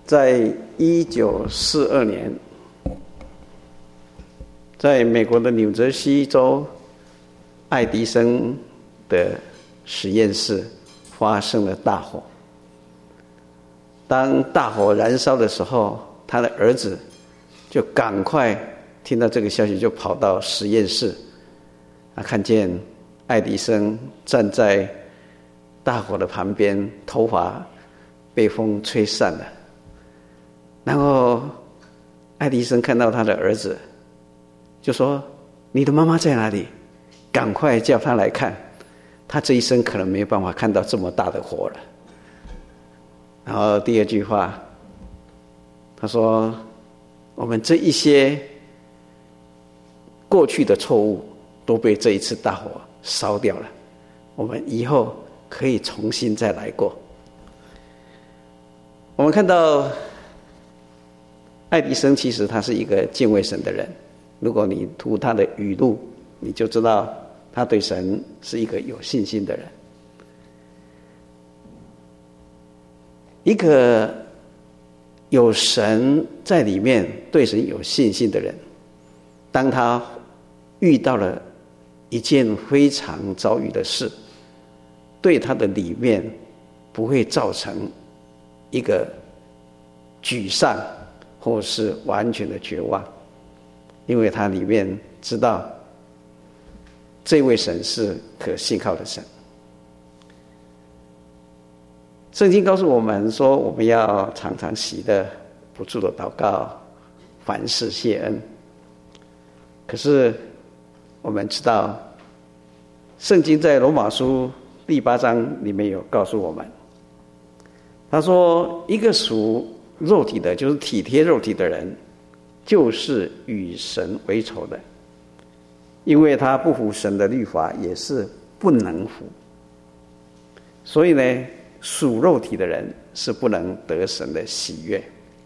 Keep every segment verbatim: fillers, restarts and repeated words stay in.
在一九四二年，在美国的纽泽西州爱迪生的实验室发生了大火。当大火燃烧的时候，他的儿子就赶快听到这个消息，就跑到实验室，他看见爱迪生站在大火的旁边，头发被风吹散了。然后爱迪生看到他的儿子，就说：“你的妈妈在哪里？赶快叫他来看，他这一生可能没有办法看到这么大的火了。”然后第二句话，他说：“我们这一些过去的错误都被这一次大火烧掉了，我们以后可以重新再来过。”我们看到爱迪生其实他是一个敬畏神的人，如果你读他的语录，你就知道他对神是一个有信心的人。一个有神在里面，对神有信心的人，当他遇到了一件非常遭遇的事，对他的里面不会造成一个沮丧或是完全的绝望，因为他里面知道这位神是可信靠的神。圣经告诉我们说，我们要常常喜乐，不住的祷告，凡事谢恩。可是我们知道，圣经在罗马书第八章里面有告诉我们，他说一个属肉体的，就是体贴肉体的人，就是与神为仇的，因为他不服神的律法，也是不能服。所以呢，属肉体的人是不能得神的喜悦。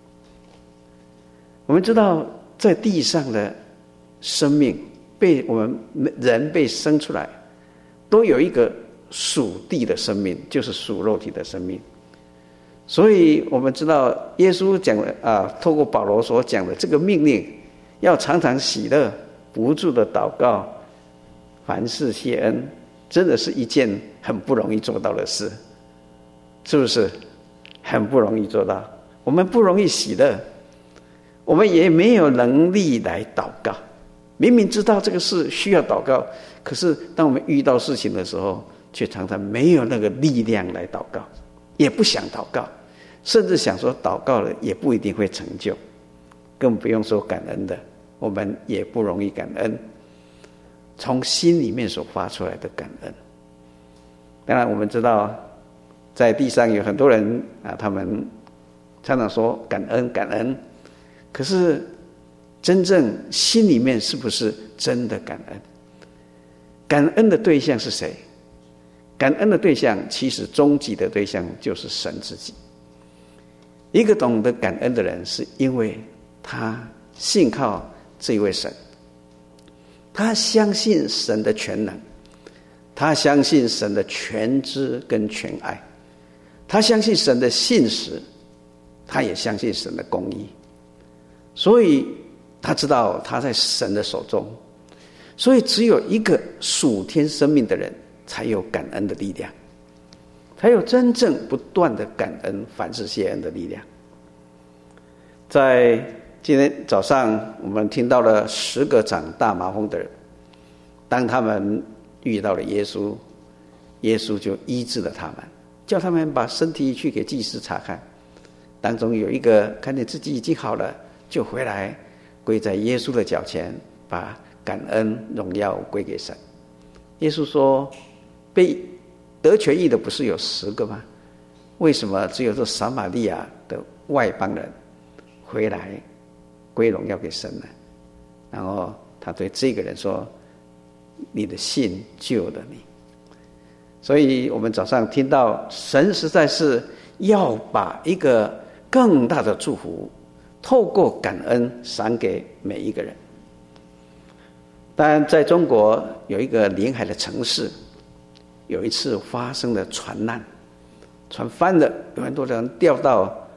我们知道，在地上的生命，被我们人被生出来，都有一个属地的生命，就是属肉体的生命。所以我们知道耶稣讲的啊，透过保罗所讲的这个命令，要常常喜乐，不住的祷告，凡事谢恩，真的是一件很不容易做到的事，是不是？很不容易做到。我们不容易喜乐，我们也没有能力来祷告。明明知道这个事需要祷告，可是当我们遇到事情的时候，却常常没有那个力量来祷告，也不想祷告，甚至想说祷告了也不一定会成就，更不用说感恩的，我们也不容易感恩，从心里面所发出来的感恩。当然我们知道在地上有很多人啊，他们常常说感恩感恩，可是真正心里面是不是真的感恩？感恩的对象是谁？感恩的对象其实终极的对象就是神自己。一个懂得感恩的人，是因为他信靠这位神，他相信神的全能，他相信神的全知跟全爱，他相信神的信实，他也相信神的公义。所以他知道他在神的手中，所以只有一个属天生命的人才有感恩的力量，才有真正不断的感恩凡事谢恩的力量。在今天早上我们听到了十个长大麻风的人，当他们遇到了耶稣，耶稣就医治了他们，叫他们把身体去给祭司查看。当中有一个看见自己已经好了，就回来跪在耶稣的脚前，把感恩荣耀归给神。耶稣说，被得痊愈的不是有十个吗？为什么只有这撒玛利亚的外邦人回来归荣耀给神呢？然后他对这个人说，你的信救了你。所以我们早上听到神实在是要把一个更大的祝福透过感恩赏给每一个人。当然在中国有一个临海的城市，有一次发生了船难，船翻了，有很多人掉到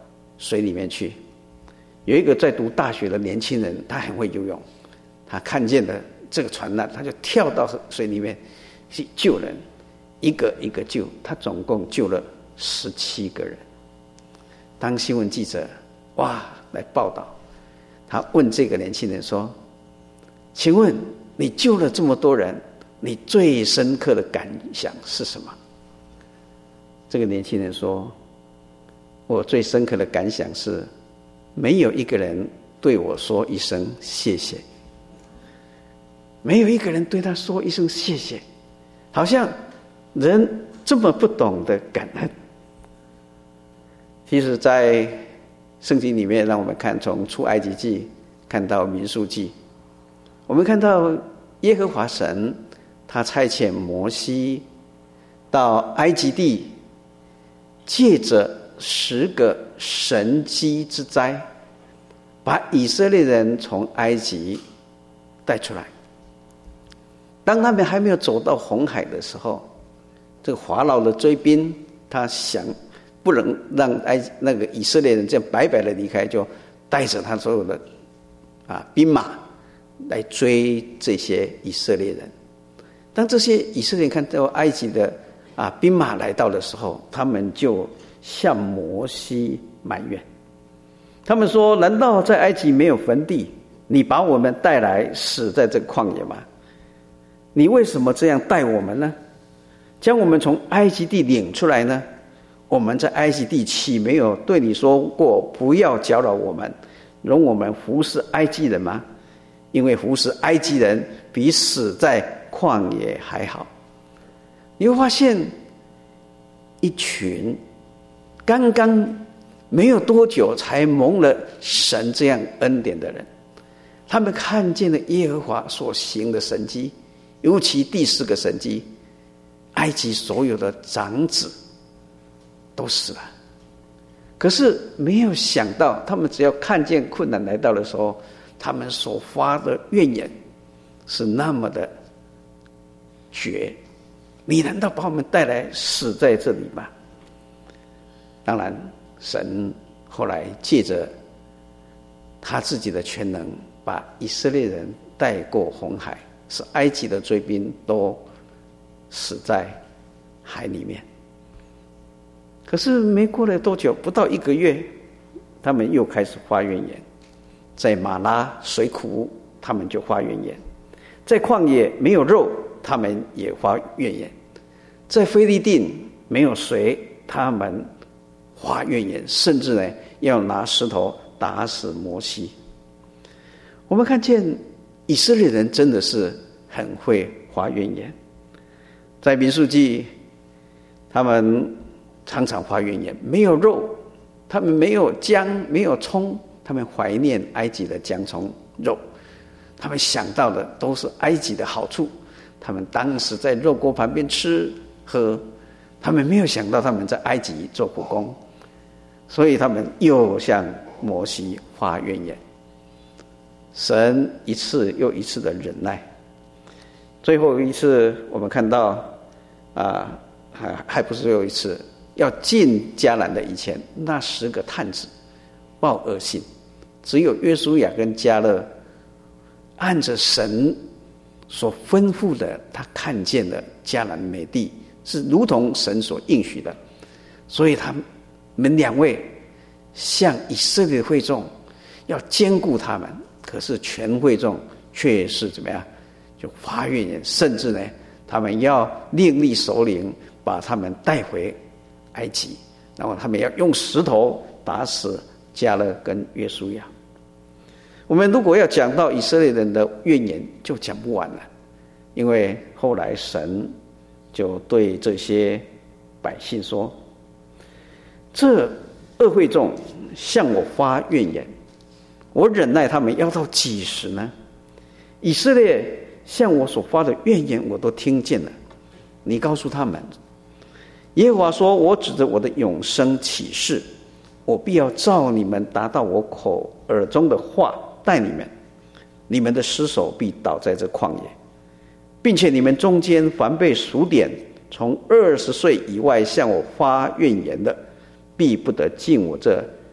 水里面去。有一个在读大学的年轻人，他很会游泳，他看见了这个船难，他就跳到水里面去救人，一个一个救，他总共救了十七个人。当新闻记者哇来报道，他问这个年轻人说：请问你救了这么多人，你最深刻的感想是什么？这个年轻人说：我最深刻的感想是没有一个人对我说一声谢谢，没有一个人对他说一声谢谢，好像人这么不懂得感恩。其实在圣经里面，让我们看从出埃及记看到民数记，我们看到耶和华神他差遣摩西到埃及地，借着十个神机之灾，把以色列人从埃及带出来。当他们还没有走到红海的时候，这个法老的追兵，他想不能让埃那个以色列人这样白白的离开，就带着他所有的啊兵马来追这些以色列人。当这些以色列人看到埃及的啊兵马来到的时候，他们就向摩西埋怨，他们说：难道在埃及没有坟地？你把我们带来死在这个旷野吗？你为什么这样带我们呢？将我们从埃及地领出来呢？我们在埃及地岂没有对你说过不要搅扰我们，容我们服侍埃及人吗？因为服侍埃及人比死在旷野还好。你会发现一群刚刚没有多久才蒙了神这样恩典的人，他们看见了耶和华所行的神迹，尤其第四个神迹，埃及所有的长子都死了。可是没有想到，他们只要看见困难来到的时候，他们所发的怨言是那么的绝。你难道把我们带来死在这里吗？当然神后来借着他自己的全能，把以色列人带过红海，使埃及的追兵都死在海里面。可是没过了多久，不到一个月，他们又开始发怨言。在马拉水苦，他们就发怨言；在旷野没有肉，他们也发怨言；在非利定没有水，他们发怨言，甚至呢要拿石头打死摩西。我们看见以色列人真的是很会发怨言。在民数记，他们常常发怨言，没有肉，他们没有姜，没有葱，他们怀念埃及的姜葱肉，他们想到的都是埃及的好处，他们当时在肉锅旁边吃喝，他们没有想到他们在埃及做苦工，所以他们又向摩西发怨言。神一次又一次的忍耐，最后一次我们看到啊，还还不是又一次，要进迦南的以前，那十个探子报恶信，只有约书亚跟迦勒按着神所吩咐的，他看见了迦南美地是如同神所应许的，所以他们两位向以色列会众要兼顾他们，可是全会众却是怎么样，就发怨言，甚至呢他们要另立首领把他们带回埃及，然后他们要用石头打死迦勒跟约书亚。我们如果要讲到以色列人的怨言就讲不完了，因为后来神就对这些百姓说，这恶会众向我发怨言，我忍耐他们要到几时呢？以色列向我所发的怨言我都听见了，你告诉他们，耶和华说，我指着我的永生起誓，我必要照你们达到我口耳中的话待你们，你们的尸首必倒在这旷野，并且你们中间凡被数点从二十岁以外向我发怨言的，必不得进我这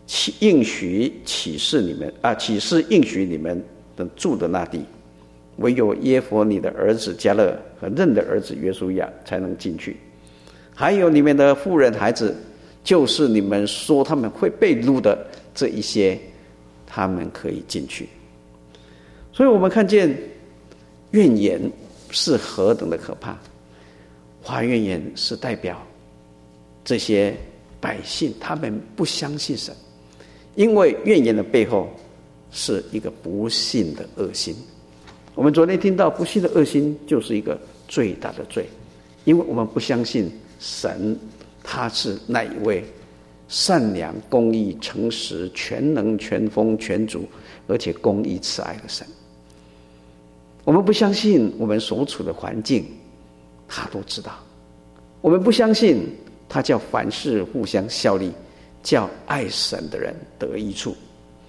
应许启示你们啊，启示应许你们的住的那地，唯有耶弗尼的儿子迦勒和嫩的儿子约书亚才能进去。还有你们的妇人孩子，就是你们说他们会被掳的这一些，他们可以进去。所以我们看见怨言是何等的可怕。发怨言是代表这些百姓他们不相信神，因为怨言的背后是一个不信的恶心。我们昨天听到不信的恶心就是一个最大的罪，因为我们不相信神他是那一位善良、公义、诚实、全能、全丰、全主，而且公义慈爱的神。我们不相信我们所处的环境他都知道，我们不相信他叫凡事互相效力，叫爱神的人得益处。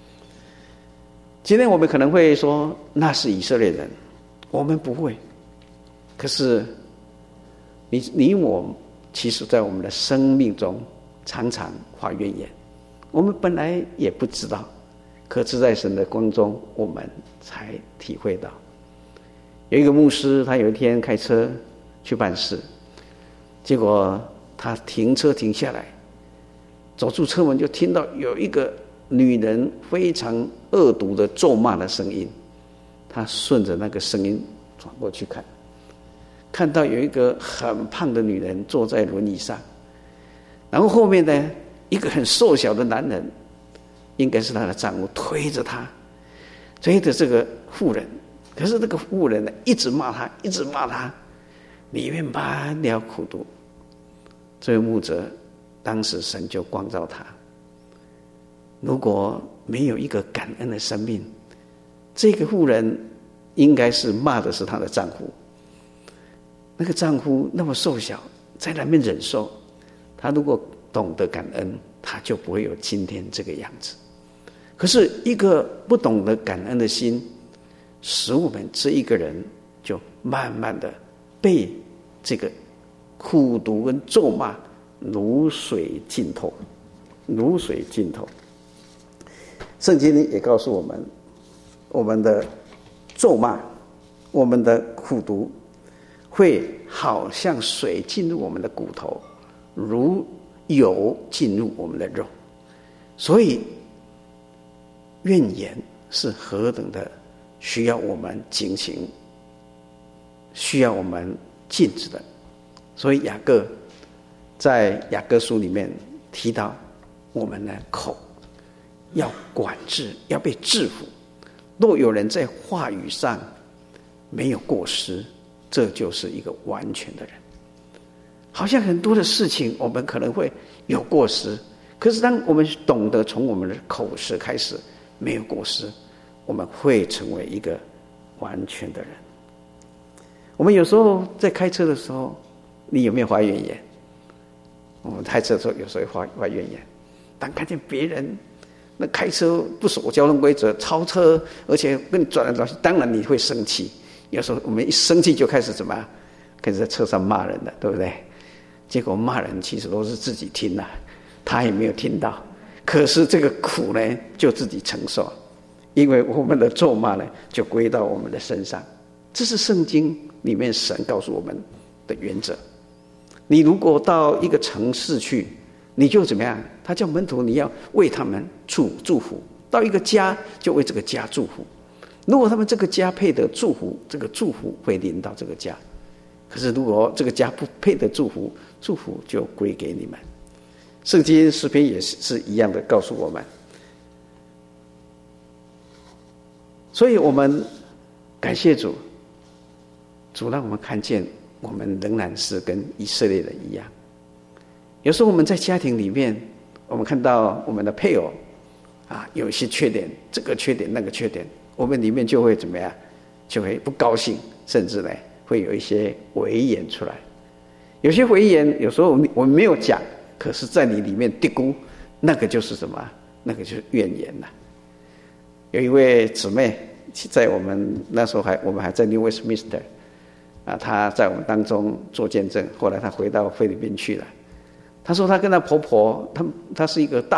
今天我们可能会说那是以色列人，我们不会。可是你你我其实在我们的生命中常常发怨言，我们本来也不知道，可是在神的光中我们才体会到。有一个牧师，他有一天开车去办事，结果他停车停下来，走出车门就听到有一个女人非常恶毒的咒骂的声音。他顺着那个声音转过去看，看到有一个很胖的女人坐在轮椅上，然后后面呢一个很瘦小的男人，应该是她的丈夫，推着她，推着这个妇人。可是这个妇人呢一直骂她，一直骂她，里面满了苦毒。这位牧者当时神就光照他，如果没有一个感恩的生命，这个妇人应该是骂的是她的丈夫。那个丈夫那么瘦小，在那边忍受，他如果懂得感恩，他就不会有今天这个样子。可是一个不懂得感恩的心，使我们这一个人就慢慢的被这个苦毒跟咒骂如水浸透，如水浸透。圣经也告诉我们，我们的咒骂，我们的苦毒会好像水进入我们的骨头，如油进入我们的肉。所以怨言是何等的需要我们警醒，需要我们禁止的。所以雅各在雅各书里面提到，我们的口要管制，要被制服。若有人在话语上没有过失，这就是一个完全的人。好像很多的事情我们可能会有过失，可是当我们懂得从我们的口舌开始没有过失，我们会成为一个完全的人。我们有时候在开车的时候，你有没有发怨言？我们开车的时候有时候发发怨言，当看见别人那开车不守交通规则，超车，而且跟你转来转去，当然你会生气。有时候我们一生气就开始怎么样？开始在车上骂人了，对不对？结果骂人其实都是自己听了，他也没有听到。可是这个苦呢，就自己承受，因为我们的咒骂呢，就归到我们的身上。这是圣经里面神告诉我们的原则。你如果到一个城市去，你就怎么样？他叫门徒，你要为他们祝祝福；到一个家，就为这个家祝福。如果他们这个家配得祝福，这个祝福会临到这个家。可是如果这个家不配得祝福，祝福就归给你们。圣经诗篇也是一样的告诉我们。所以我们感谢主，主让我们看见我们仍然是跟以色列人一样。有时候我们在家庭里面，我们看到我们的配偶啊，有一些缺点，这个缺点那个缺点，我们里面就会怎么样？就会不高兴，甚至呢会有一些微言出来。有些微言有时候我们我们没有讲，可是在你里面嘀咕，那个就是什么？那个就是怨言了。有一位姊妹在我们那时候还我们还在 New Westminster 啊，她在我们当中做见证。后来她回到菲律宾去了。她说她跟她婆婆，她她是一个大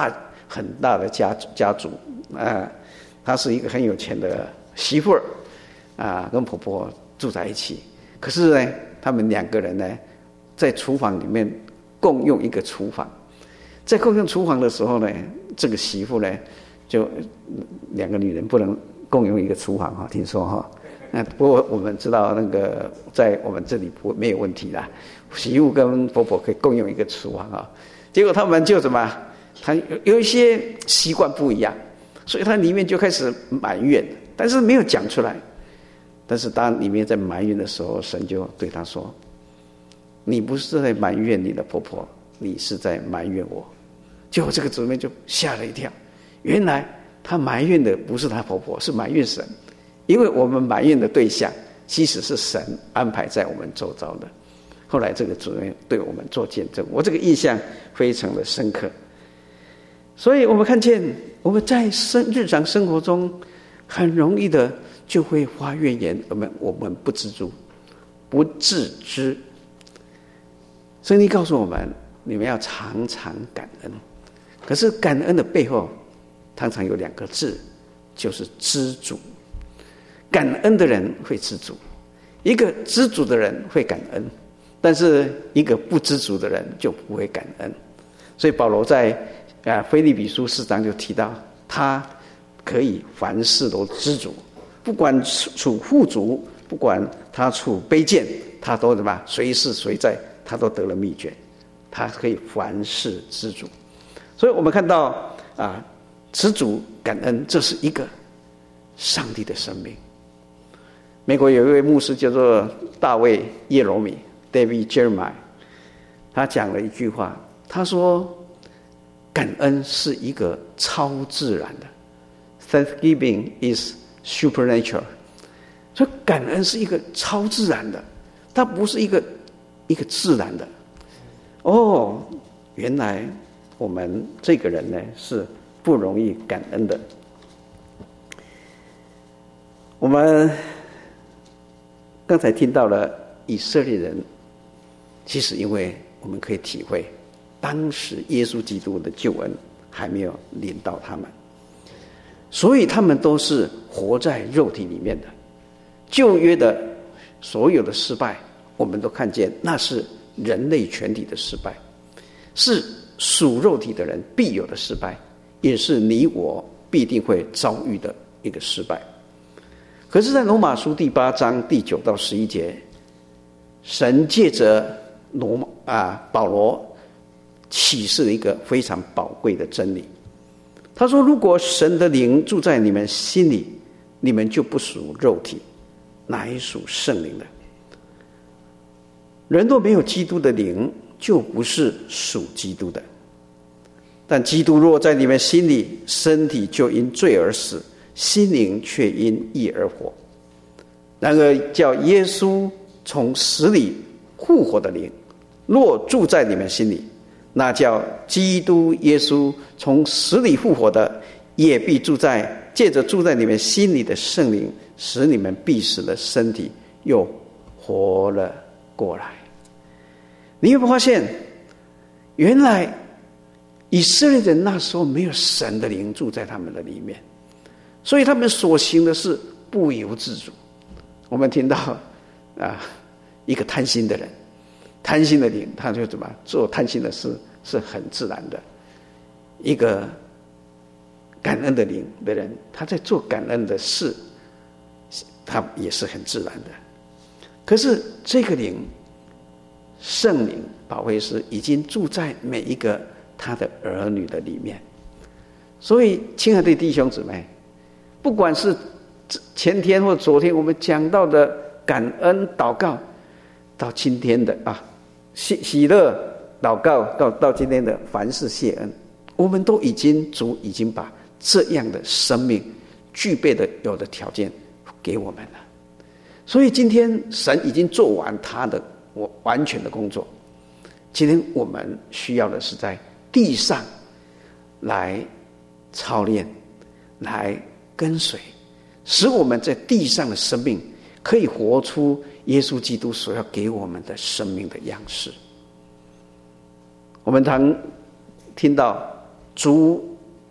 很大的家家族啊，她是一个很有钱的媳妇儿啊，跟婆婆住在一起。可是呢，他们两个人呢，在厨房里面共用一个厨房。在共用厨房的时候呢，这个媳妇呢，就两个女人不能共用一个厨房哈，听说哈。那不过我们知道那个在我们这里不没有问题啦，媳妇跟婆婆可以共用一个厨房啊。结果他们就怎么，他有有一些习惯不一样，所以他里面就开始埋怨，但是没有讲出来。但是当里面在埋怨的时候，神就对他说：“你不是在埋怨你的婆婆，你是在埋怨我。”结果这个姊妹就吓了一跳，原来她埋怨的不是她婆婆，是埋怨神。因为我们埋怨的对象其实是神安排在我们周遭的。后来这个主任对我们做见证，我这个印象非常的深刻。所以我们看见我们在生日常生活中很容易的就会发怨言，我们我们不知足，不自知。圣经告诉我们，你们要常常感恩。可是感恩的背后常常有两个字，就是知足。感恩的人会知足，一个知足的人会感恩，但是一个不知足的人就不会感恩。所以保罗在啊腓立比书四章就提到，他可以凡事都知足，不管处富足，不管他处卑贱，他都什么随时随在，他都得了秘诀，他可以凡事知足。所以我们看到啊，知足感恩，这是一个上帝的生命。美国有一位牧师叫做大卫耶罗米 David Jeremiah， 他讲了一句话，他说感恩是一个超自然的 Thanksgiving is supernatural， 所以感恩是一个超自然的，它不是一个一个自然的。哦，原来我们这个人呢是不容易感恩的。我们刚才听到了以色列人，其实因为我们可以体会，当时耶稣基督的救恩还没有临到他们，所以他们都是活在肉体里面的。旧约的所有的失败，我们都看见那是人类全体的失败，是属肉体的人必有的失败，也是你我必定会遭遇的一个失败。可是在罗马书第八章第九到十一节，神借着罗马啊保罗启示了一个非常宝贵的真理。他说，如果神的灵住在你们心里，你们就不属肉体，乃属圣灵的。人若没有基督的灵，就不是属基督的。但基督若在你们心里，身体就因罪而死，心灵却因义而活。然而叫耶稣从死里复活的灵，若住在你们心里，那叫基督耶稣从死里复活的，也必住在借着住在你们心里的圣灵，使你们必死的身体又活了过来。你有没有发现，原来以色列人那时候没有神的灵住在他们的里面，所以他们所行的是不由自主。我们听到啊，一个贪心的人，贪心的灵，他就怎么做贪心的事是很自然的。一个感恩的灵的人，他在做感恩的事，他也是很自然的。可是这个灵，圣灵保惠师已经住在每一个他的儿女的里面。所以亲爱的弟兄姊妹，不管是前天或昨天我们讲到的感恩祷告，到今天的啊喜喜乐祷告，到到今天的凡事谢恩，我们都已经主已经把这样的生命具备的有的条件给我们了。所以今天神已经做完他的我完全的工作，今天我们需要的是在地上来操练，来跟随，使我们在地上的生命可以活出耶稣基督所要给我们的生命的样式。我们常听到主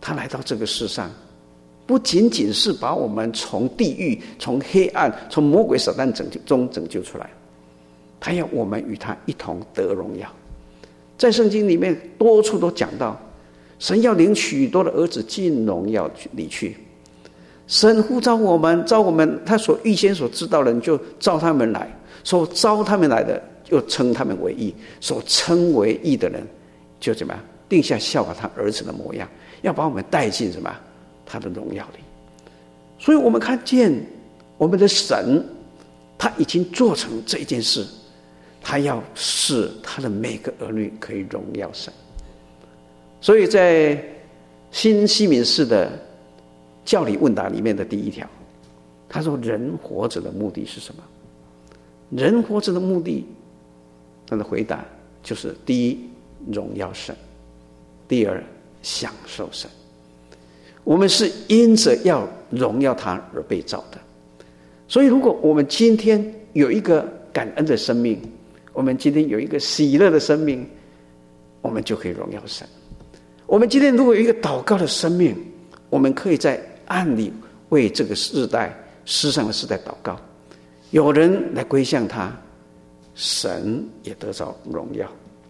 他来到这个世上，不仅仅是把我们从地狱、从黑暗、从魔鬼撒旦拯救中拯救出来，他要我们与他一同得荣耀。在圣经里面多处都讲到，神要领许多的儿子进荣耀里去。神呼召我们，召我们，他所预先所知道的人就召他们来，所召他们来的又称他们为义，所称为义的人就怎么样定下效法他儿子的模样，要把我们带进什么他的荣耀里。所以我们看见我们的神他已经做成这一件事，他要使他的每个儿女可以荣耀神。所以在新西敏寺的教理问答里面的第一条，他说人活着的目的是什么？人活着的目的，他的回答就是第一，荣耀神；第二，享受神。我们是因着要荣耀他而被造的。所以如果我们今天有一个感恩的生命，我们今天有一个喜乐的生命，我们就可以荣耀神。我们今天如果有一个祷告的生命，我们可以在暗里为这个世代、世上的世代祷告，有人来归向他，神也得着荣耀。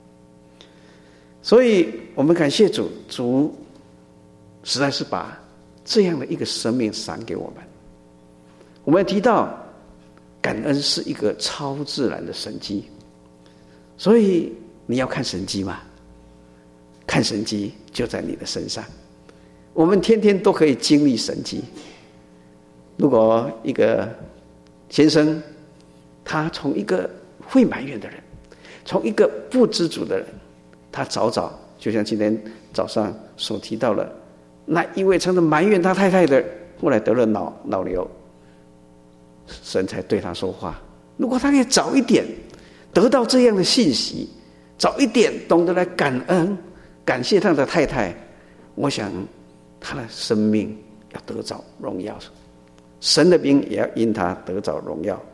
所以我们感谢主，主实在是把这样的一个生命赏给我们。我们提到感恩是一个超自然的神迹，所以你要看神迹吗？看神迹就在你的身上。我们天天都可以经历神迹。如果一个先生，他从一个会埋怨的人，从一个不知足的人，他早早就像今天早上所提到了，那一位曾经埋怨他太太的，后来得了脑脑瘤，神才对他说话。如果他可以早一点得到这样的信息，早一点懂得来感恩感谢他的太太，我想他的生命要得着荣耀，神的名也要因他得着荣耀。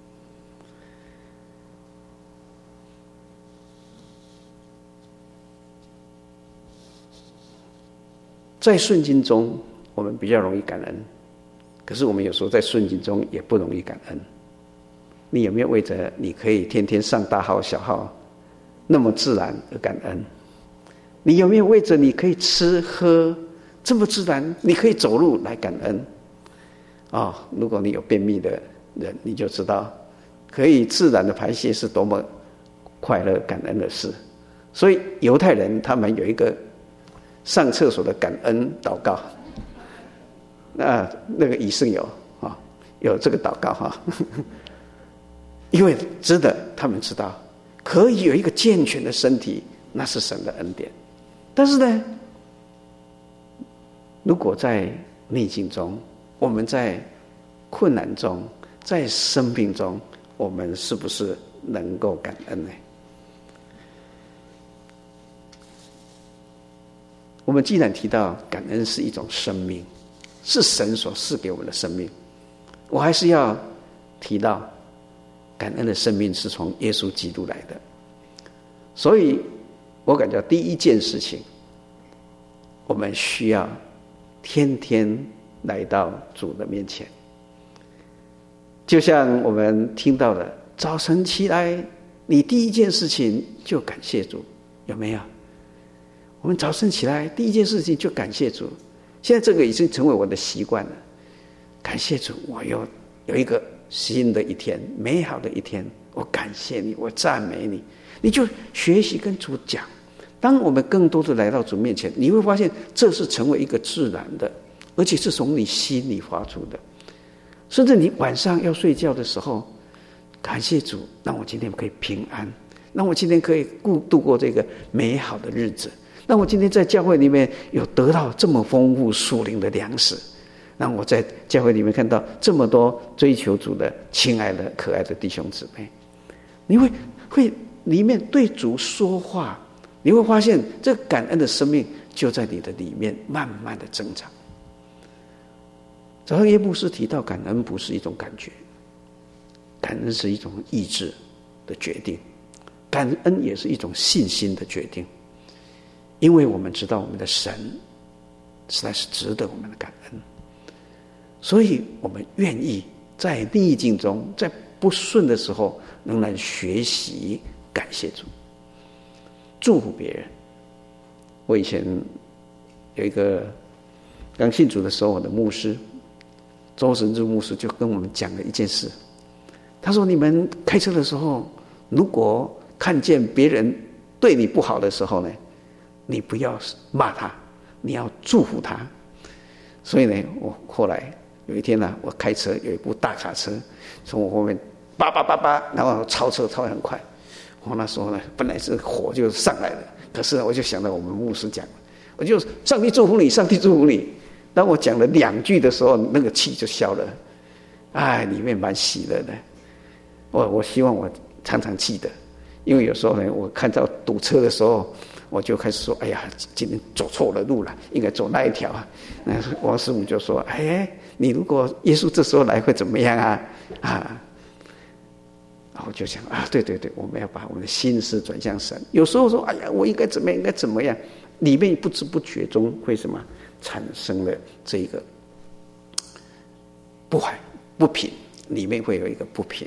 在顺境中我们比较容易感恩，可是我们有时候在顺境中也不容易感恩。你有没有为着你可以天天上大号小号那么自然而感恩？你有没有为着你可以吃喝这么自然，你可以走路来感恩？哦，如果你有便秘的人，你就知道可以自然的排泄是多么快乐感恩的事。所以犹太人他们有一个上厕所的感恩祷告，那那个以圣有啊，有这个祷告哈，因为真的他们知道可以有一个健全的身体，那是神的恩典。但是呢，如果在逆境中，我们在困难中，在生病中，我们是不是能够感恩呢？我们既然提到感恩是一种生命，是神所赐给我们的生命，我还是要提到感恩的生命是从耶稣基督来的。所以我感觉第一件事情，我们需要天天来到主的面前。就像我们听到的，早晨起来你第一件事情就感谢主，有没有？我们早晨起来第一件事情就感谢主，现在这个已经成为我的习惯了。感谢主，我有有一个新的一天，美好的一天，我感谢你，我赞美你。你就学习跟主讲。当我们更多的来到主面前，你会发现这是成为一个自然的，而且是从你心里发出的。甚至你晚上要睡觉的时候，感谢主，让我今天可以平安，让我今天可以度过这个美好的日子，让我今天在教会里面有得到这么丰富属灵的粮食，让我在教会里面看到这么多追求主的亲爱的可爱的弟兄姊妹。你会会里面对主说话，你会发现这感恩的生命就在你的里面慢慢的增长。早上耶牧师提到，感恩不是一种感觉，感恩是一种意志的决定，感恩也是一种信心的决定。因为我们知道我们的神实在是值得我们的感恩。所以我们愿意在逆境中，在不顺的时候，仍然学习感谢主，祝福别人。我以前有一个刚信主的时候，我的牧师周神志牧师就跟我们讲了一件事。他说：“你们开车的时候，如果看见别人对你不好的时候呢，你不要骂他，你要祝福他。”所以呢，我后来有一天呢、啊，我开车有一部大卡车从我后面叭叭叭叭，然后超车超得很快。我那时候呢，本来是火就上来了，可是我就想到我们牧师讲，我就上帝祝福你，上帝祝福你。当我讲了两句的时候，那个气就消了，哎，里面蛮喜乐的。我我希望我常常记得，因为有时候呢，我看到堵车的时候，我就开始说：“哎呀，今天走错了路了，应该走那一条啊。”那王师母就说：“哎，你如果耶稣这时候来会怎么样啊？”啊，然后就想啊，对对对，我们要把我们的心思转向神。有时候说：“哎呀，我应该怎么样，应该怎么样？”里面不知不觉中会什么产生了这个不怀不平，里面会有一个不平。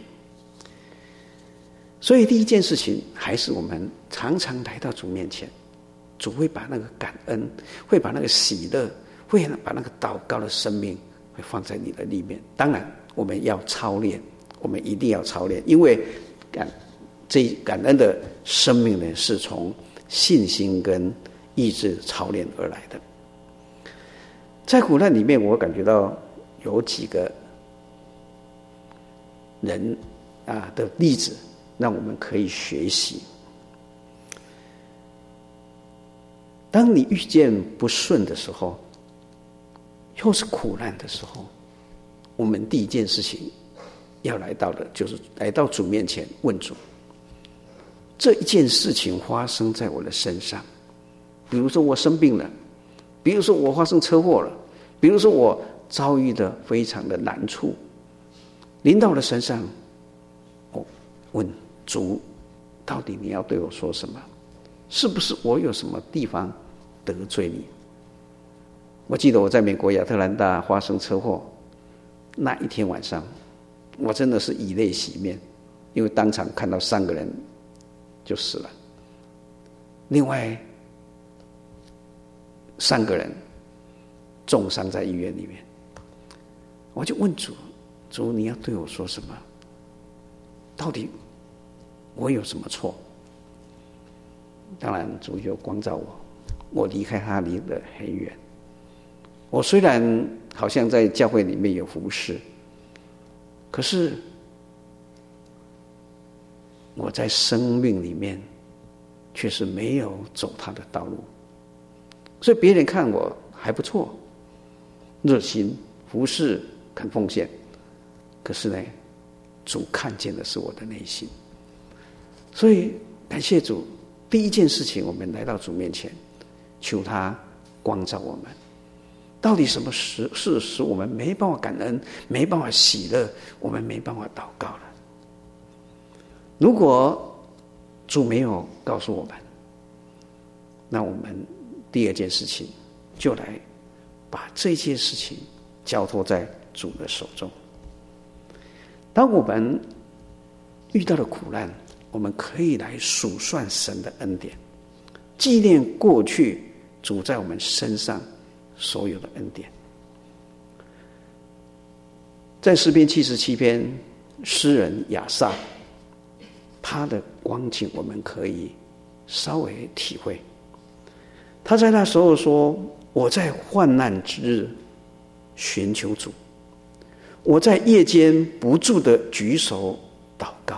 所以第一件事情还是我们常常来到主面前，主会把那个感恩，会把那个喜乐，会把那个祷告的生命会放在你的里面。当然我们要操练，我们一定要操练，因为感这感恩的生命呢，是从信心跟意志操练而来的。在苦难里面，我感觉到有几个人啊的例子让我们可以学习。当你遇见不顺的时候，又是苦难的时候，我们第一件事情要来到的就是来到主面前问主，这一件事情发生在我的身上，比如说我生病了，比如说我发生车祸了，比如说我遭遇的非常的难处临到了身上，我问主，到底你要对我说什么？是不是我有什么地方得罪你？我记得我在美国亚特兰大发生车祸那一天晚上，我真的是以泪洗面，因为当场看到三个人就死了，另外三个人重伤在医院里面。我就问主，主你要对我说什么？到底我有什么错？当然主就光照我，我离开他离得很远。我虽然好像在教会里面有服侍，可是我在生命里面却是没有走他的道路。所以别人看我还不错，热心服侍肯奉献，可是呢，主看见的是我的内心。所以感谢主，第一件事情我们来到主面前，求他光照我们，到底什么事事使我们没办法感恩，没办法喜乐，我们没办法祷告了。如果主没有告诉我们，那我们第二件事情就来把这件事情交托在主的手中。当我们遇到了苦难，我们可以来数算神的恩典，纪念过去主在我们身上所有的恩典。在诗篇七十七篇，诗人亚萨他的光景我们可以稍微体会。他在那时候说，我在患难之日寻求主，我在夜间不住地举手祷告，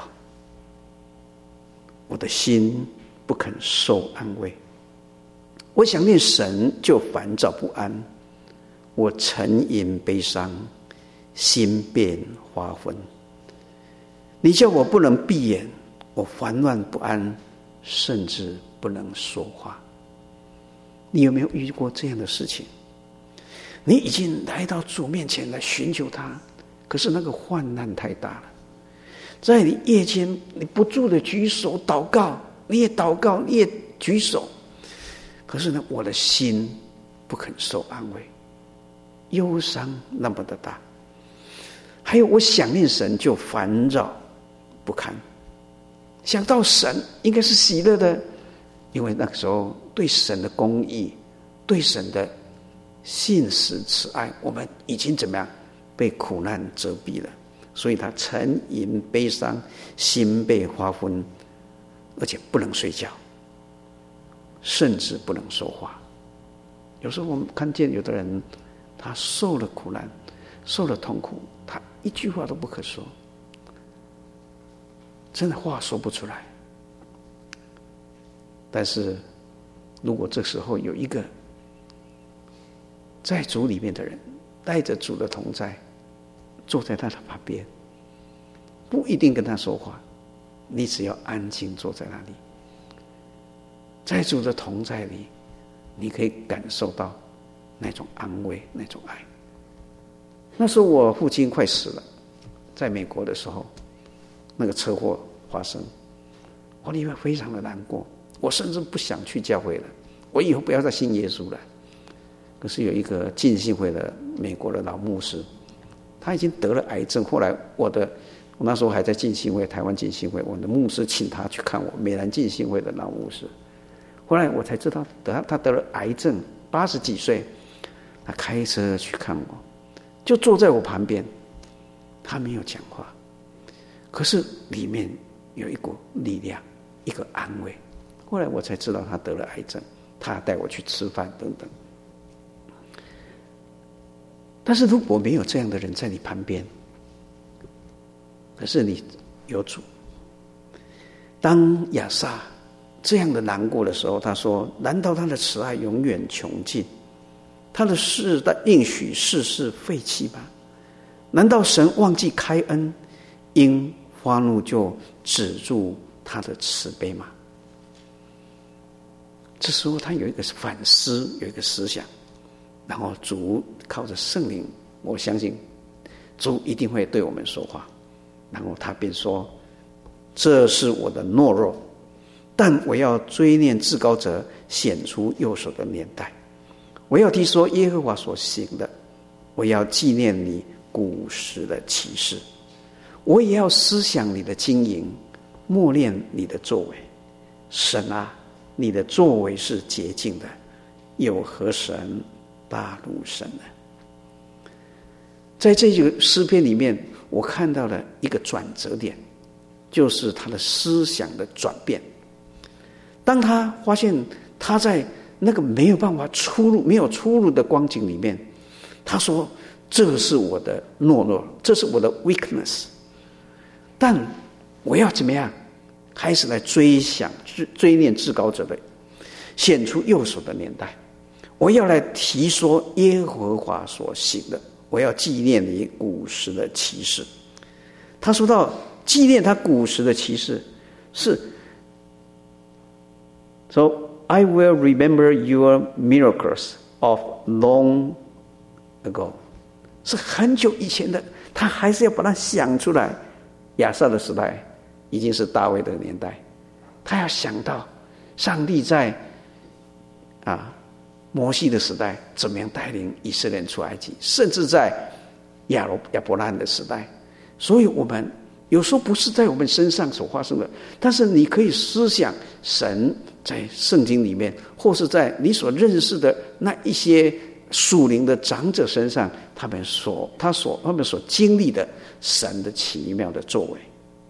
我的心不肯受安慰，我想念神就烦躁不安，我沉吟悲伤，心变花昏。你叫我不能闭眼，我烦乱不安，甚至不能说话。你有没有遇过这样的事情？你已经来到主面前来寻求他，可是那个患难太大了，在你夜间你不住的举手祷告，你也祷告，你也举手，可是呢，我的心不不肯受安慰，忧伤那么的大。还有我想念神就烦扰不堪，想到神应该是喜乐的，因为那个时候对神的公义，对神的信实慈爱，我们已经怎么样被苦难遮蔽了，所以他沉吟悲伤，心被发昏，而且不能睡觉，甚至不能说话。有时候我们看见有的人，他受了苦难，受了痛苦，他一句话都不可说，真的话说不出来。但是如果这时候有一个在主里面的人，带着主的同在，坐在他的旁边，不一定跟他说话，你只要安静坐在那里，在主的同在里，你可以感受到那种安慰，那种爱。那时候我父亲快死了，在美国的时候，那个车祸发生，我里面非常的难过，我甚至不想去教会了，我以后不要再信耶稣了。可是有一个浸信会的美国的老牧师，他已经得了癌症，后来我的我那时候还在浸信会，台湾浸信会，我的牧师请他去看我，美兰浸信会的老牧师。后来我才知道得他得了癌症，八十几岁，他开车去看我，就坐在我旁边，他没有讲话，可是里面有一股力量，一个安慰。后来我才知道他得了癌症，他带我去吃饭等等。但是如果没有这样的人在你旁边，可是你有主。当亚萨这样的难过的时候，他说：难道他的慈爱永远穷尽，他的世代应许世世废弃吗？难道神忘记开恩，因发怒就止住他的慈悲吗？这时候他有一个反思，有一个思想，然后主靠着圣灵，我相信主一定会对我们说话。然后他便说：这是我的懦弱，但我要追念至高者显出右手的年代，我要提说耶和华所行的，我要纪念你古时的启示，我也要思想你的经营，默念你的作为。神啊，你的作为是洁净的，有何神大如神呢？在这个诗篇里面，我看到了一个转折点，就是他的思想的转变。当他发现他在那个没有办法出路、没有出路的光景里面，他说：这是我的懦弱，这是我的 weakness， 但我要怎么样开始来追想、追念至高者的显出右手的年代，我要来提说耶和华所行的，我要纪念你古时的奇事。他说到纪念他古时的奇事是 So I will remember your miracles of long ago， 是很久以前的，他还是要把它想出来。亚萨的时代已经是大卫的年代，他要想到上帝在啊摩西的时代怎么样带领以色列人出埃及，甚至在亚罗亚伯拉罕的时代。所以我们有时候不是在我们身上所发生的，但是你可以思想神在圣经里面，或是在你所认识的那一些属灵的长者身上，他们所他所他们所经历的神的奇妙的作为。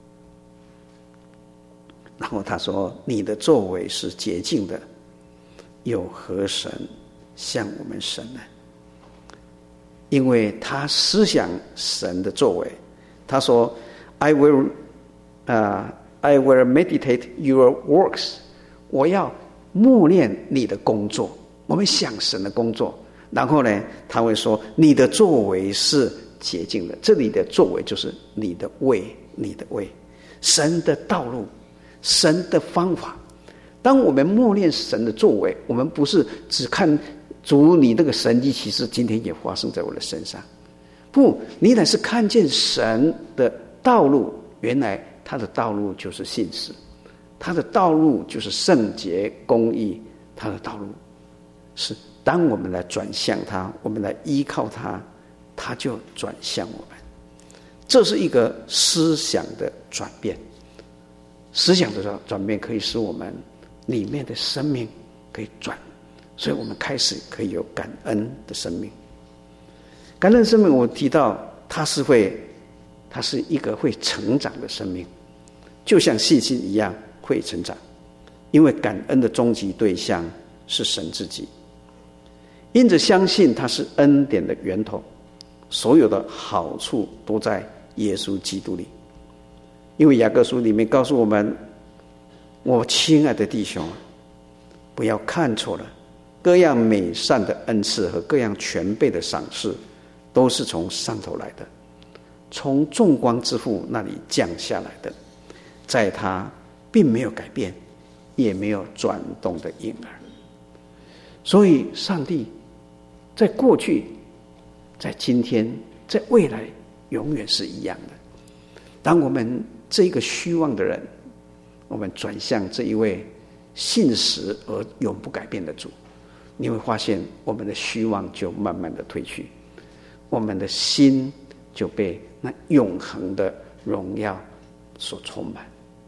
然后他说：你的作为是洁净的，有何神像我们神呢？因为他思想神的作为，他说 I will、uh, I will meditate your works， 我要默念你的工作。我们想神的工作，然后呢他会说你的作为是洁净的。这里的作为就是你的way，你的way，神的道路，神的方法。当我们默念神的作为，我们不是只看主你那个神迹奇事今天也发生在我的身上，不，你乃是看见神的道路，原来他的道路就是信实，他的道路就是圣洁公义，他的道路是当我们来转向他，我们来依靠他，他就转向我们。这是一个思想的转变，思想的转变可以使我们里面的生命可以转，所以我们开始可以有感恩的生命。感恩生命我提到它是会它是一个会成长的生命，就像信心一样会成长，因为感恩的终极对象是神自己，因着相信他是恩典的源头，所有的好处都在耶稣基督里。因为雅各书里面告诉我们，我亲爱的弟兄，不要看错了，各样美善的恩赐和各样全备的赏赐都是从上头来的，从众光之父那里降下来的，在他并没有改变，也没有转动的婴儿。所以上帝在过去，在今天，在未来永远是一样的。当我们这个虚妄的人，我们转向这一位信实而永不改变的主，你会发现我们的虚妄就慢慢的退去，我们的心就被那永恒的荣耀所充满。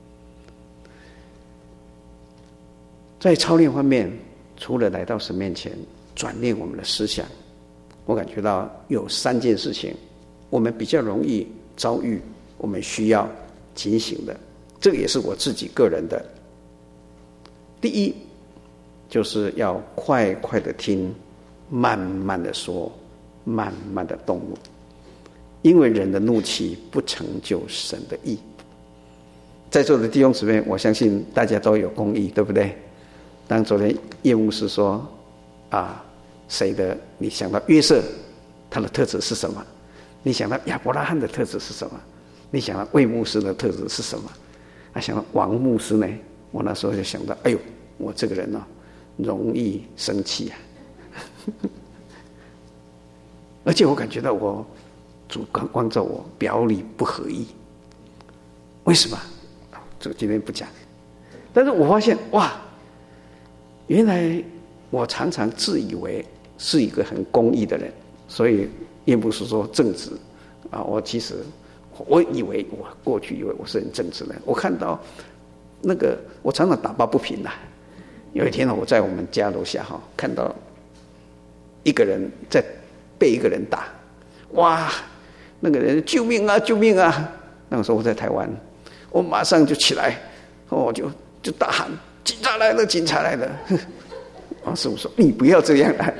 在操练方面，除了来到神面前转念我们的思想，我感觉到有三件事情我们比较容易遭遇，我们需要警醒的，这个也是我自己个人的。第一，就是要快快的听，慢慢的说，慢慢的动怒，因为人的怒气不成就神的义。在座的弟兄姊妹，我相信大家都有公义，对不对？当昨天叶牧师说啊，谁的你想到约瑟他的特质是什么，你想到亚伯拉罕的特质是什么，你想到魏牧师的特质是什么，啊，想到王牧师呢，我那时候就想到，哎呦，我这个人呢、哦、容易生气啊而且我感觉到我主光照我表里不合一。为什么？这个今天不讲。但是我发现哇，原来我常常自以为是一个很公义的人，所以也不是说正直啊。我其实我以为我过去以为我是很正直的人。我看到那个我常常打抱不平呐、啊。有一天我在我们家楼下哈看到一个人在被一个人打，哇，那个人救命啊救命啊！那个时候我在台湾，我马上就起来，我就就大喊：警察来了，警察来了！王师傅说：“你不要这样了。”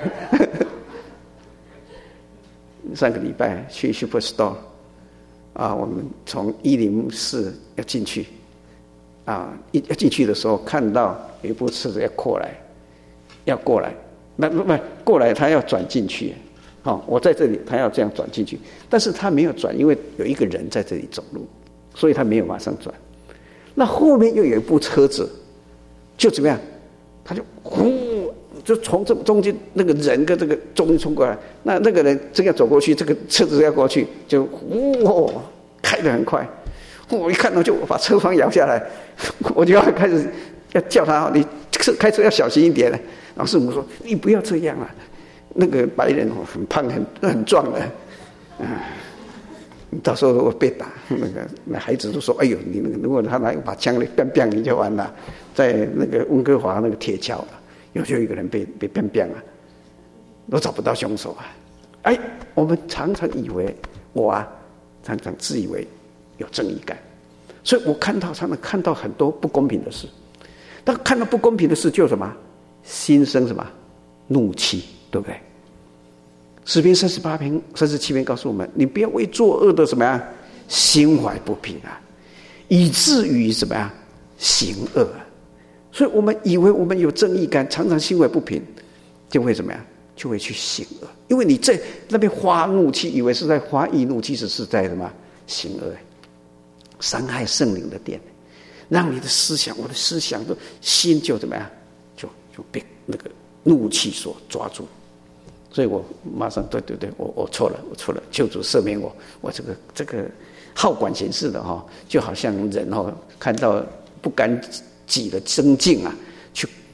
上个礼拜去 Superstore 啊，我们从一零四要进去啊，一要进去的时候看到有一部车子要过来，要过来，不不不过来，他要转进去。好、哦，我在这里，他要这样转进去，但是他没有转，因为有一个人在这里走路，所以他没有马上转。那后面又有一部车子，就怎么样？他就呼，就从这中间那个人跟这个中间冲过来，那那个人正要走过去，这个车子要过去，就呼、哦、开得很快。我一看到就把车窗摇下来，我就要开始要叫他，你开车要小心一点。然后师母说：“你不要这样啊。”那个白人哦，很胖很很壮的，啊，到时候我被打，那个那孩子都说：“哎呦，你那个如果他拿一把枪来砰砰，你就完了。”在那个温哥华那个铁桥，有就一个人被被砰砰啊，都找不到凶手啊！哎，我们常常以为我啊，常常自以为有正义感，所以我看到常常看到很多不公平的事，但看到不公平的事就什么心生什么怒气。对不对？诗篇三十八篇、三十七篇告诉我们：你不要为作恶的怎么样心怀不平啊，以至于怎么样行恶啊。所以我们以为我们有正义感，常常心怀不平，就会怎么样？就会去行恶。因为你在那边发怒气，以为是在发易怒，其实是在什么行恶，伤害圣灵的殿，让你的思想，我的思想的心就怎么样，就就被那个怒气所抓住。所以我马上对对对，我我错了，我错了，求主赦免我。我这个这个好管闲事的哈，就好像人哈看到不干己的增进啊，去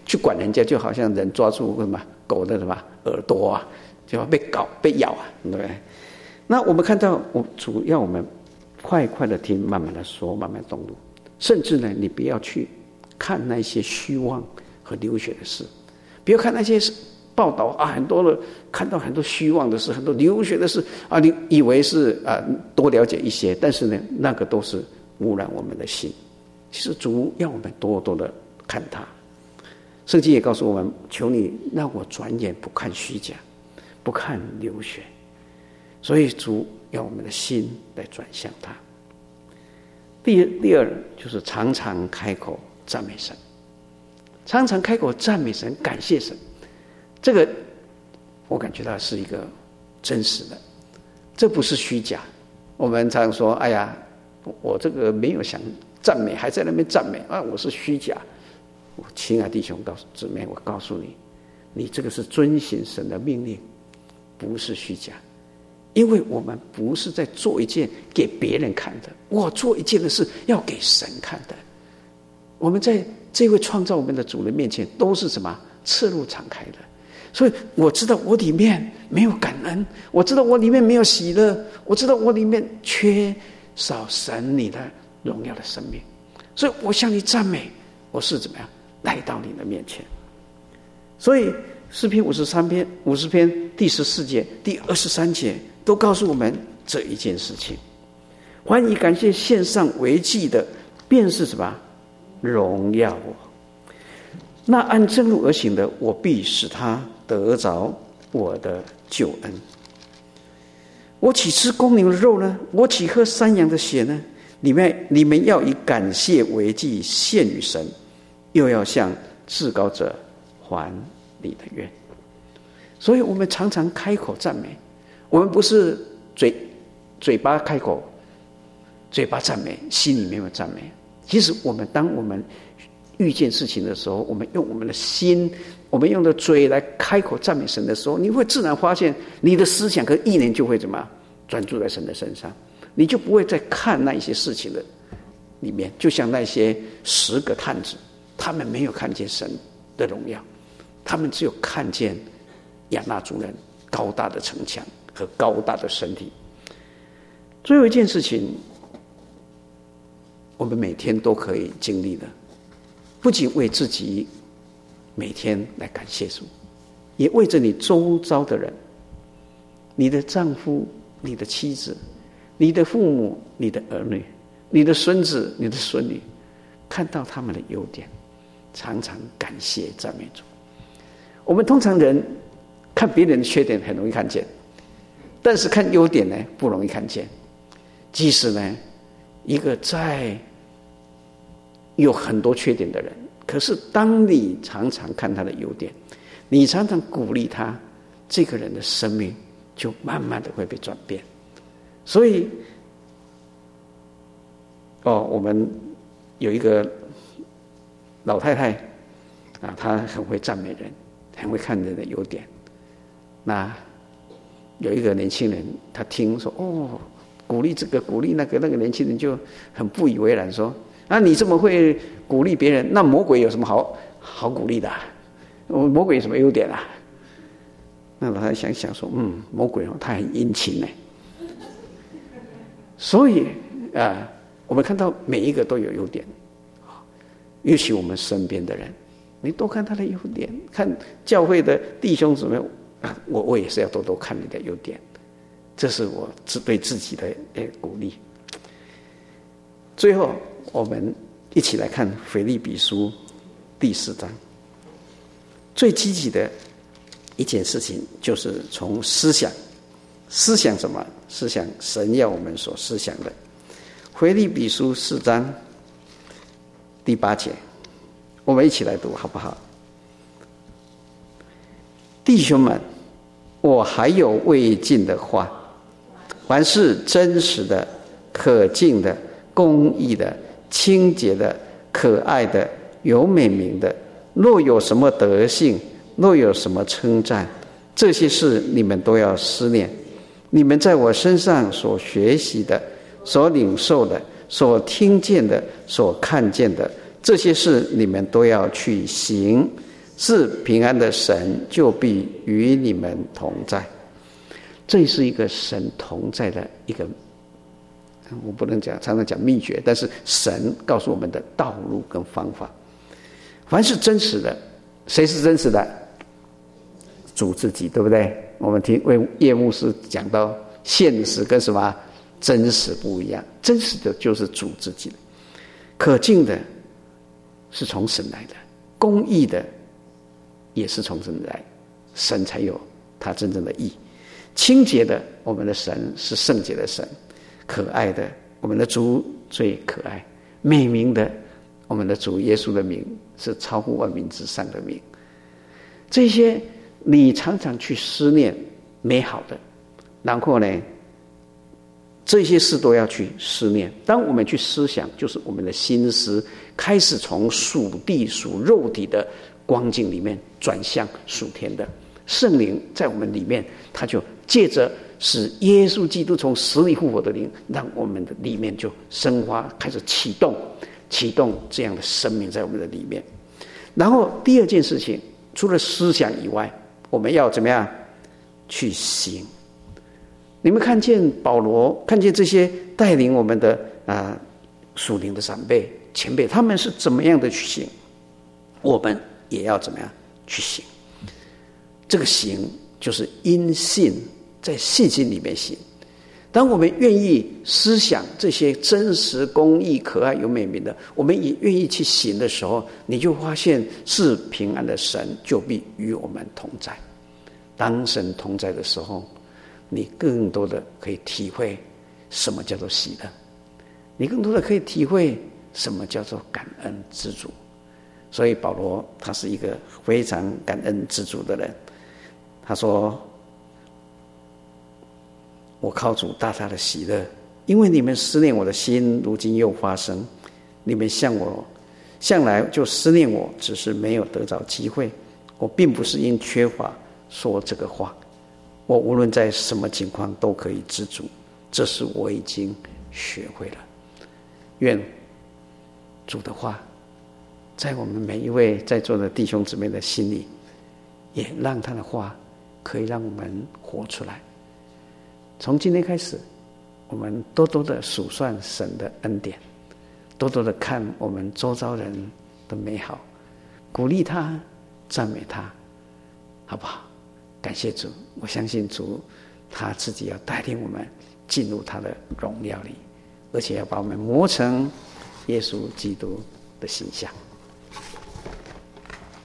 去管人家，就好像人抓住什么狗的什么耳朵啊，就要被搞被咬啊，对不对？那我们看到，我主要我们快快的听，慢慢的说，慢慢动怒，甚至呢，你不要去看那些虚妄和流血的事，不要看那些报道啊，很多的看到很多虚妄的事，很多流血的事啊，你以为是啊多了解一些，但是呢，那个都是污染我们的心。其实主要我们多多的看它。圣经也告诉我们，求你让我转眼不看虚假，不看流血。所以主要我们的心来转向他。第第二就是常常开口赞美神，常常开口赞美神，感谢神。这个我感觉到是一个真实的，这不是虚假。我们常说，哎呀，我这个没有想赞美，还在那边赞美啊，我是虚假。我亲爱弟兄告诉姊妹，我告诉你，你这个是遵行神的命令，不是虚假。因为我们不是在做一件给别人看的，我做一件的事要给神看的。我们在这位创造我们的主人面前都是什么？赤露敞开的。所以我知道我里面没有感恩，我知道我里面没有喜乐，我知道我里面缺少神你的荣耀的生命，所以我向你赞美，我是怎么样来到你的面前。所以诗篇五十三篇五十篇第十四节第二十三节都告诉我们这一件事情。欢迎感谢献上为祭的，便是什么？荣耀我。那按正路而行的，我必使他得着我的救恩。我岂吃公牛的肉呢？我岂喝山羊的血呢？你们你们要以感谢为祭献与神，又要向至高者还你的愿。所以我们常常开口赞美，我们不是嘴嘴巴开口，嘴巴赞美，心里没有赞美。其实我们当我们遇见事情的时候，我们用我们的心，我们用的嘴来开口赞美神的时候，你会自然发现你的思想跟意念就会怎么专注在神的身上，你就不会再看那一些事情的里面。就像那些十个探子，他们没有看见神的荣耀，他们只有看见亚衲族人高大的城墙和高大的身体。最后一件事情，我们每天都可以经历的，不仅为自己每天来感谢主，也为着你周遭的人，你的丈夫、你的妻子、你的父母、你的儿女、你的孙子、你的孙女，看到他们的优点，常常感谢赞美主。我们通常人看别人的缺点很容易看见，但是看优点呢不容易看见。即使呢一个再有很多缺点的人，可是当你常常看他的优点，你常常鼓励他，这个人的生命就慢慢的会被转变。所以哦，我们有一个老太太啊，她很会赞美人，很会看人的优点。那有一个年轻人，他听说哦，鼓励这个鼓励那个，那个年轻人就很不以为然，说啊，你这么会鼓励别人，那魔鬼有什么好好鼓励的啊？魔鬼有什么优点啊？那老太太想想说，嗯，魔鬼哦，他很殷勤呢。所以啊、呃，我们看到每一个都有优点，尤其我们身边的人，你多看他的优点，看教会的弟兄姊妹啊，我我也是要多多看你的优点，这是我自对自己的诶鼓励。最后，我们一起来看腓立比书第四章。最积极的一件事情，就是从思想，思想什么？思想神要我们所思想的。腓立比书四章第八节，我们一起来读好不好？弟兄们，我还有未尽的话，凡是真实的、可敬的、公义的、清洁的、可爱的、有美名的，若有什么德性，若有什么称赞，这些事你们都要思念。你们在我身上所学习的、所领受的、所听见的、所看见的，这些事你们都要去行， 是平安的神就必与你们同在。这是一个神同在的一个，我不能讲常常讲秘诀，但是神告诉我们的道路跟方法。凡是真实的，谁是真实的？主自己，对不对？我们听为叶牧师讲到现实跟什么真实不一样，真实的就是主自己的，可敬的是从神来的，公义的也是从神来，神才有他真正的义。清洁的，我们的神是圣洁的神；可爱的，我们的主最可爱；美名的，我们的主耶稣的名是超乎万名之上的名。这些你常常去思念美好的，然后呢，这些事都要去思念。当我们去思想，就是我们的心思开始从属地属肉体的光景里面转向属天的。圣灵在我们里面，他就借着使耶稣基督从死里复活的灵，让我们的里面就生发，开始启动启动这样的生命在我们的里面。然后第二件事情，除了思想以外，我们要怎么样去行？你们看见保罗，看见这些带领我们的啊属灵的长辈前辈，他们是怎么样的去行，我们也要怎么样去行。这个行就是因信，在信心里面行。当我们愿意思想这些真实、公义、可爱、有美名的，我们也愿意去行的时候，你就发现是平安的神就必与我们同在。当神同在的时候，你更多的可以体会什么叫做喜乐，你更多的可以体会什么叫做感恩知足。所以保罗他是一个非常感恩知足的人。他说，我靠主大大的喜乐，因为你们思念我的心如今又发生。你们向我向来就思念我，只是没有得着机会。我并不是因缺乏说这个话，我无论在什么情况都可以知足，这是我已经学会了。愿主的话在我们每一位在座的弟兄姊妹的心里，也让他的话可以让我们活出来。从今天开始，我们多多的数算神的恩典，多多的看我们周遭人的美好，鼓励他，赞美他，好不好？感谢主，我相信主他自己要带领我们进入他的荣耀里，而且要把我们磨成耶稣基督的形象。